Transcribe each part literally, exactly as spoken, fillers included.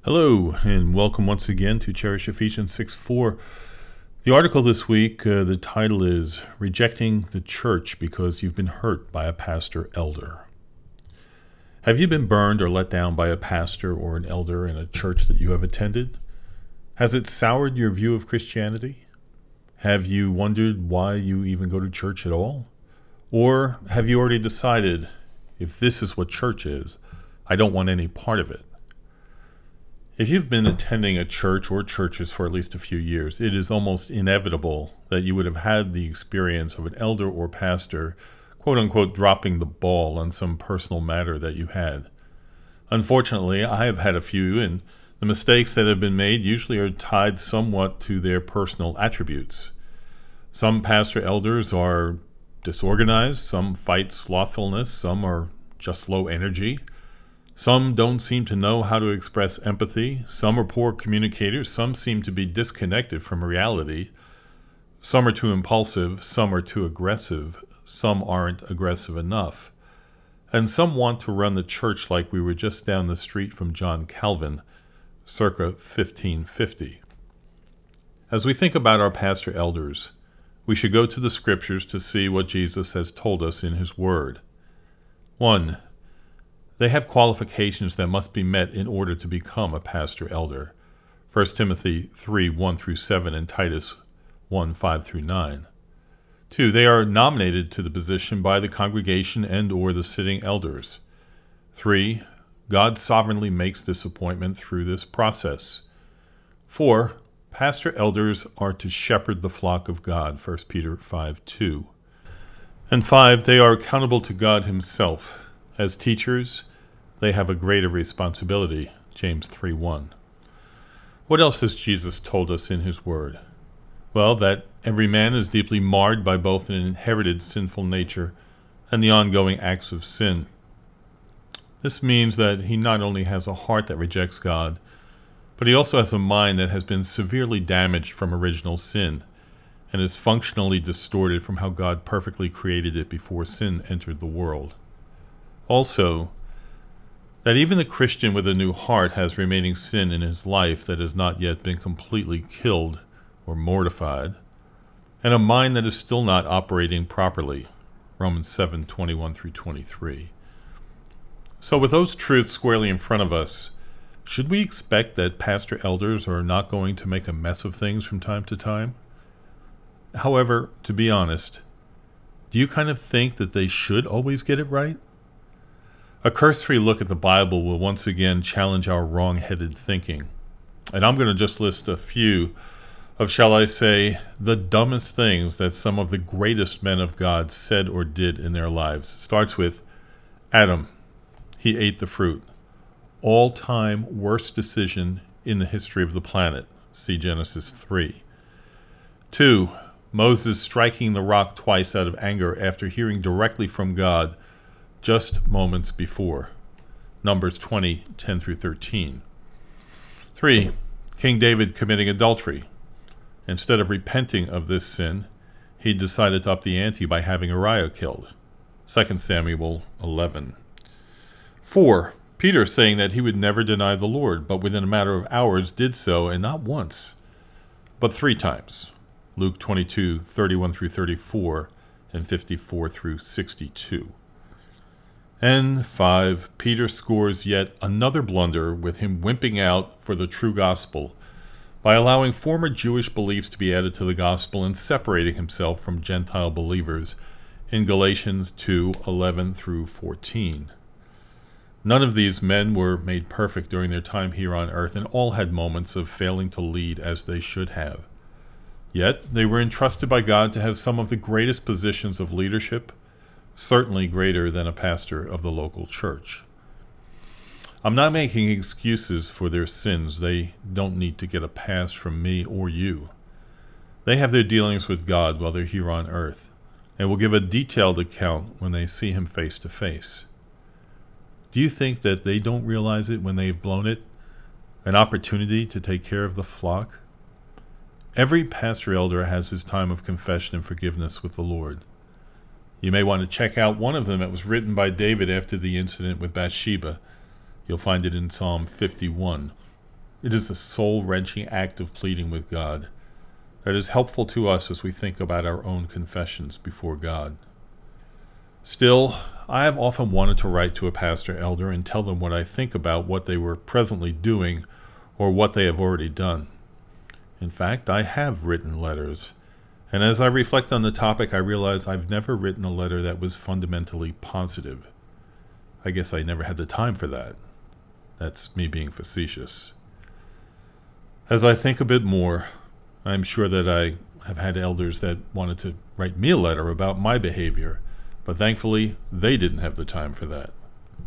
Hello, and welcome once again to Cherish Ephesians six four. The article this week, uh, the title is Rejecting the Church Because You've Been Hurt by a Pastor Elder. Have you been burned or let down by a pastor or an elder in a church that you have attended? Has it soured your view of Christianity? Have you wondered why you even go to church at all? Or have you already decided, if this is what church is, I don't want any part of it? If you've been attending a church or churches for at least a few years, it is almost inevitable that you would have had the experience of an elder or pastor, quote unquote, dropping the ball on some personal matter that you had. Unfortunately, I have had a few, and the mistakes that have been made usually are tied somewhat to their personal attributes. Some pastor elders are disorganized, some fight slothfulness, some are just low energy. Some don't seem to know how to express empathy. Some are poor communicators. Some seem to be disconnected from reality. Some are too impulsive. Some are too aggressive. Some aren't aggressive enough. And some want to run the church like we were just down the street from John Calvin, circa fifteen fifty. As we think about our pastor elders, we should go to the scriptures to see what Jesus has told us in his word. One, they have qualifications that must be met in order to become a pastor elder. First Timothy three, one through seven and Titus one, five through nine. Two, they are nominated to the position by the congregation and or the sitting elders. Three, God sovereignly makes this appointment through this process. Four, pastor elders are to shepherd the flock of God. First Peter five, two. And five, they are accountable to God himself. As teachers, they have a greater responsibility, James three one. What else has Jesus told us in his word? Well, that every man is deeply marred by both an inherited sinful nature and the ongoing acts of sin. This means that he not only has a heart that rejects God, but he also has a mind that has been severely damaged from original sin and is functionally distorted from how God perfectly created it before sin entered the world. Also, that even the Christian with a new heart has remaining sin in his life that has not yet been completely killed or mortified, and a mind that is still not operating properly, Romans seven, twenty-one through twenty-three. So with those truths squarely in front of us, should we expect that pastor elders are not going to make a mess of things from time to time? However, to be honest, do you kind of think that they should always get it right? A cursory look at the Bible will once again challenge our wrong-headed thinking. And I'm going to just list a few of, shall I say, the dumbest things that some of the greatest men of God said or did in their lives. It starts with Adam. He ate the fruit. All-time worst decision in the history of the planet. See Genesis three. Two, Moses striking the rock twice out of anger after hearing directly from God just moments before. Numbers twenty, ten through thirteen. Three, King David committing adultery. Instead of repenting of this sin, he decided to up the ante by having Uriah killed. Second Samuel eleven. Four, Peter saying that he would never deny the Lord, but within a matter of hours did so, and not once, but three times. Luke twenty-two, thirty-one through thirty-four, and fifty-four through sixty-two. And five, Peter scores yet another blunder with him wimping out for the true gospel by allowing former Jewish beliefs to be added to the gospel and separating himself from Gentile believers in Galatians two, eleven through fourteen. None of these men were made perfect during their time here on earth, and all had moments of failing to lead as they should have. Yet they were entrusted by God to have some of the greatest positions of leadership, certainly greater than a pastor of the local church. I'm not making excuses for their sins. They don't need to get a pass from me or you. They have their dealings with God while they're here on earth, and will give a detailed account when they see him face to face. Do you think that they don't realize it when they've blown it? An opportunity to take care of the flock? Every pastor elder has his time of confession and forgiveness with the Lord. You may want to check out one of them that was written by David after the incident with Bathsheba. You'll find it in Psalm fifty-one. It is a soul-wrenching act of pleading with God that is helpful to us as we think about our own confessions before God. Still, I have often wanted to write to a pastor elder and tell them what I think about what they were presently doing or what they have already done. In fact, I have written letters, and as I reflect on the topic, I realize I've never written a letter that was fundamentally positive. I guess I never had the time for that. That's me being facetious. As I think a bit more, I'm sure that I have had elders that wanted to write me a letter about my behavior, but thankfully, they didn't have the time for that.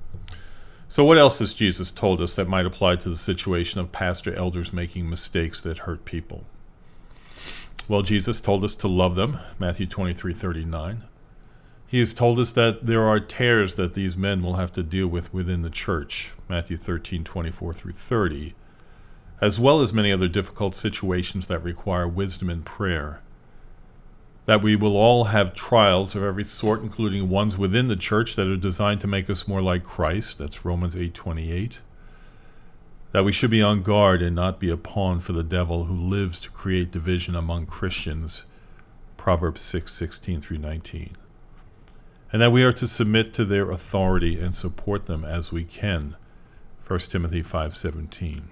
So what else has Jesus told us that might apply to the situation of pastor elders making mistakes that hurt people? Well, Jesus told us to love them, Matthew twenty-three thirty-nine. He has told us that there are tares that these men will have to deal with within the church, Matthew thirteen twenty-four through thirty, as well as many other difficult situations that require wisdom and prayer. That we will all have trials of every sort, including ones within the church that are designed to make us more like Christ. That's Romans eight twenty-eight. That we should be on guard and not be a pawn for the devil who lives to create division among Christians. Proverbs six sixteen through nineteen. And that we are to submit to their authority and support them as we can. First Timothy five seventeen.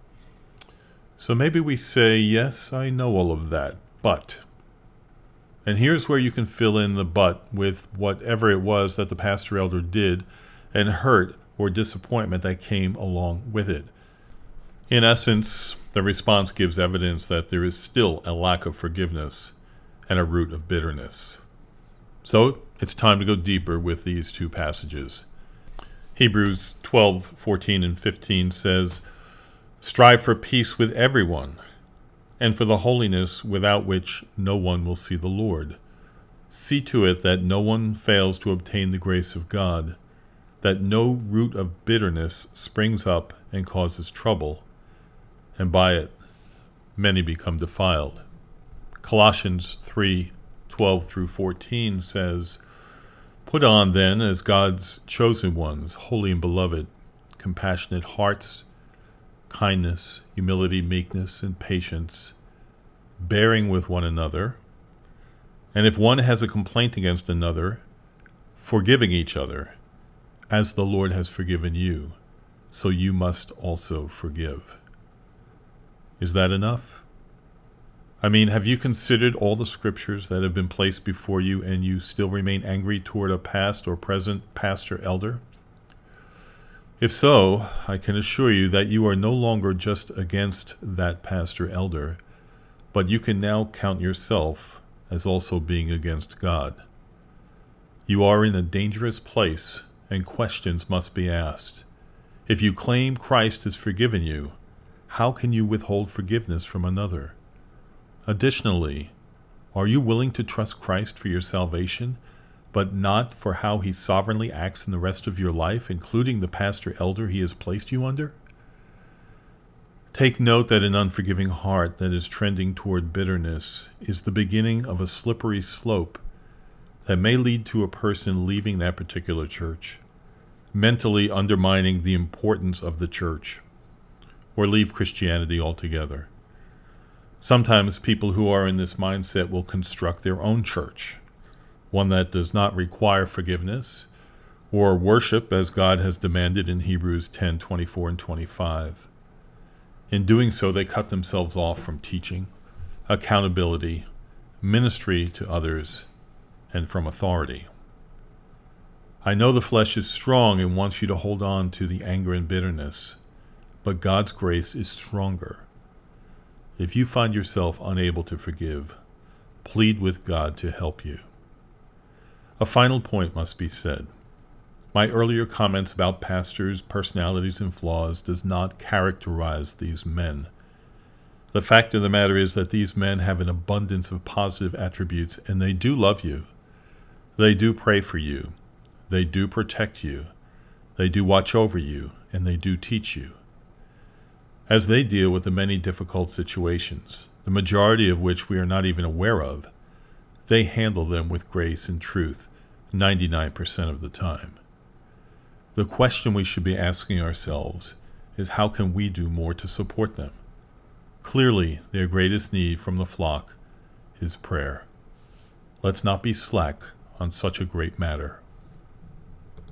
So maybe we say, yes, I know all of that, but... And here's where you can fill in the but with whatever it was that the pastor elder did and hurt or disappointment that came along with it. In essence, the response gives evidence that there is still a lack of forgiveness and a root of bitterness. So it's time to go deeper with these two passages. Hebrews twelve fourteen and fifteen says, "Strive for peace with everyone, and for the holiness without which no one will see the Lord. See to it that no one fails to obtain the grace of God, that no root of bitterness springs up and causes trouble, and by it many become defiled." Colossians three twelve through fourteen says, "Put on then, as God's chosen ones, holy and beloved, compassionate hearts, kindness, humility, meekness, and patience, bearing with one another, and if one has a complaint against another, forgiving each other, as the Lord has forgiven you, so you must also forgive." Is that enough? I mean, have you considered all the scriptures that have been placed before you and you still remain angry toward a past or present pastor elder? If so, I can assure you that you are no longer just against that pastor elder, but you can now count yourself as also being against God. You are in a dangerous place, and questions must be asked. If you claim Christ has forgiven you, how can you withhold forgiveness from another? Additionally, are you willing to trust Christ for your salvation, but not for how he sovereignly acts in the rest of your life, including the pastor elder he has placed you under? Take note that an unforgiving heart that is trending toward bitterness is the beginning of a slippery slope that may lead to a person leaving that particular church, mentally undermining the importance of the church, or leave Christianity altogether. Sometimes people who are in this mindset will construct their own church, one that does not require forgiveness or worship as God has demanded in Hebrews ten twenty-four and twenty-five. In doing so, they cut themselves off from teaching, accountability, ministry to others, and from authority. I know the flesh is strong and wants you to hold on to the anger and bitterness, but God's grace is stronger. If you find yourself unable to forgive, plead with God to help you. A final point must be said. My earlier comments about pastors' personalities and flaws does not characterize these men. The fact of the matter is that these men have an abundance of positive attributes, and they do love you. They do pray for you. They do protect you. They do watch over you, and they do teach you. As they deal with the many difficult situations, the majority of which we are not even aware of, they handle them with grace and truth ninety-nine percent of the time. The question we should be asking ourselves is how can we do more to support them? Clearly, their greatest need from the flock is prayer. Let's not be slack on such a great matter.